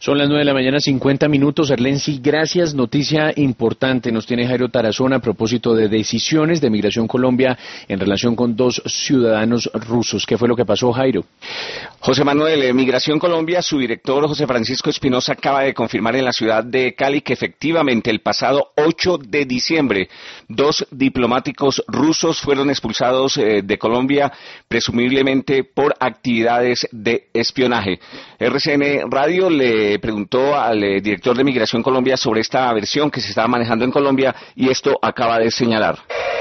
Son las 9 de la mañana, 50 minutos. Erlensi, gracias. Noticia importante nos tiene Jairo Tarazona a propósito de decisiones de Migración Colombia en relación con dos ciudadanos rusos. ¿Qué fue lo que pasó, Jairo? José Manuel, Migración Colombia, su director José Francisco Espinosa acaba de confirmar en la ciudad de Cali que efectivamente el pasado 8 de diciembre dos diplomáticos rusos fueron expulsados de Colombia, presumiblemente por actividades de espionaje. RCN Radio le preguntó al director de Migración Colombia sobre esta versión que se estaba manejando en Colombia y esto acaba de señalar.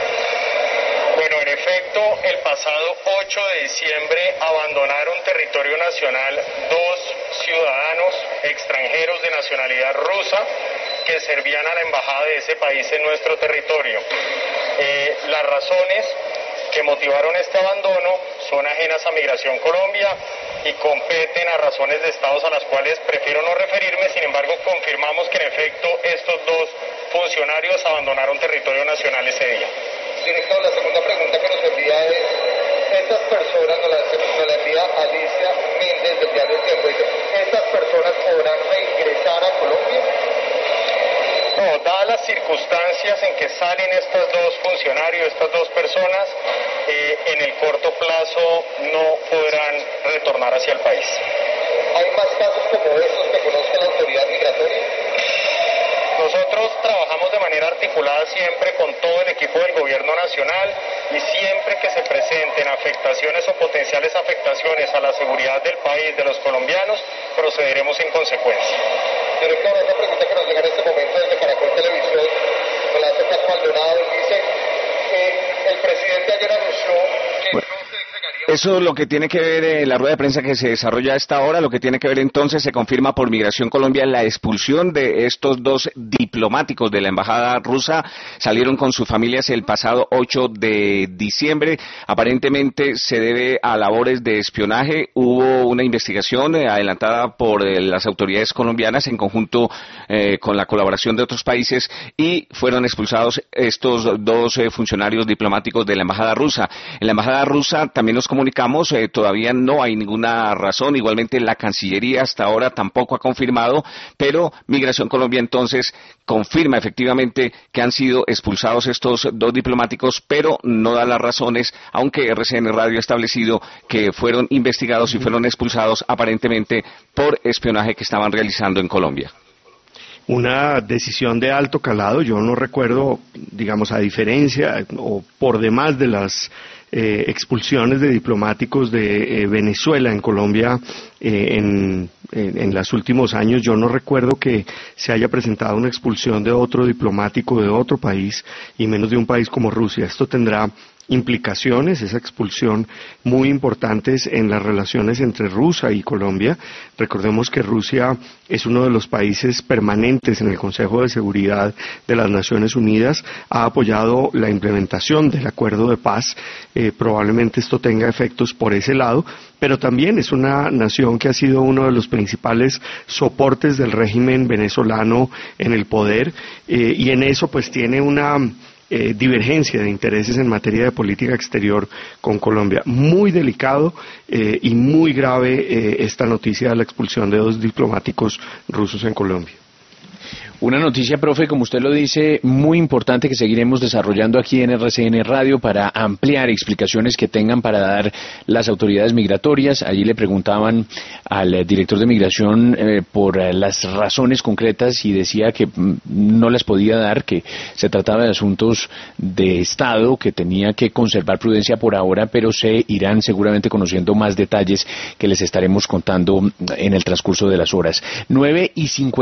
Bueno, en efecto, el pasado 8 de diciembre abandonaron territorio nacional dos ciudadanos extranjeros de nacionalidad rusa que servían a la embajada de ese país en nuestro territorio. Las razones que motivaron este abandono son ajenas a Migración Colombia y competen a razones de estados a las cuales prefiero no referirme. Sin embargo, confirmamos que en efecto estos dos funcionarios abandonaron territorio nacional ese día. Director, la segunda pregunta que nos envía es, estas personas nos la envía Alicia Méndez del diario El Tiempo, dice, ¿estas personas podrán reingresar a Colombia? No, dadas las circunstancias en que salen estos dos funcionarios, estas dos personas, en el corto plazo no podrán retornar hacia el país. ¿Hay más casos como estos que conozca la autoridad migratoria? Nosotros trabajamos de manera articulada siempre con todo el equipo del gobierno nacional y siempre que se presenten afectaciones o potenciales afectaciones a la seguridad del país, de los colombianos, procederemos en consecuencia. Director, esta pregunta que nos llega en este momento desde Caracol Televisión, nos la hace Carlos Maldonado y dice que el presidente ayer anunció que no se entregaría... Eso es lo que tiene que ver la rueda de prensa que se desarrolla a esta hora, lo que tiene que ver entonces, se confirma por Migración Colombia la expulsión de estos dos diplomáticos de la embajada rusa, salieron con sus familias el pasado 8 de diciembre, aparentemente se debe a labores de espionaje, hubo una investigación adelantada por las autoridades colombianas en conjunto con la colaboración de otros países y fueron expulsados estos dos funcionarios diplomáticos de la embajada rusa. En la embajada rusa también nos comunicamos, todavía no hay ninguna razón, igualmente la Cancillería hasta ahora tampoco ha confirmado, pero Migración Colombia entonces confirma efectivamente que han sido expulsados estos dos diplomáticos, pero no da las razones, aunque RCN Radio ha establecido que fueron investigados y fueron expulsados aparentemente por espionaje que estaban realizando en Colombia. Una decisión de alto calado, yo no recuerdo, digamos, a diferencia o por demás de las expulsiones de diplomáticos de Venezuela en Colombia en los últimos años, yo no recuerdo que se haya presentado una expulsión de otro diplomático de otro país y menos de un país como Rusia. Esto tendrá implicaciones, esa expulsión muy importantes en las relaciones entre Rusia y Colombia. Recordemos que Rusia es uno de los países permanentes en el Consejo de Seguridad de las Naciones Unidas, ha apoyado la implementación del acuerdo de paz, probablemente esto tenga efectos por ese lado, pero también es una nación que ha sido uno de los principales soportes del régimen venezolano en el poder, y en eso pues tiene una divergencia de intereses en materia de política exterior con Colombia. Muy delicado y muy grave esta noticia de la expulsión de dos diplomáticos rusos en Colombia. Una noticia, profe, como usted lo dice, muy importante que seguiremos desarrollando aquí en RCN Radio para ampliar explicaciones que tengan para dar las autoridades migratorias. Allí le preguntaban al director de Migración por las razones concretas y decía que no las podía dar, que se trataba de asuntos de Estado, que tenía que conservar prudencia por ahora, pero se irán seguramente conociendo más detalles que les estaremos contando en el transcurso de las horas. 9:50.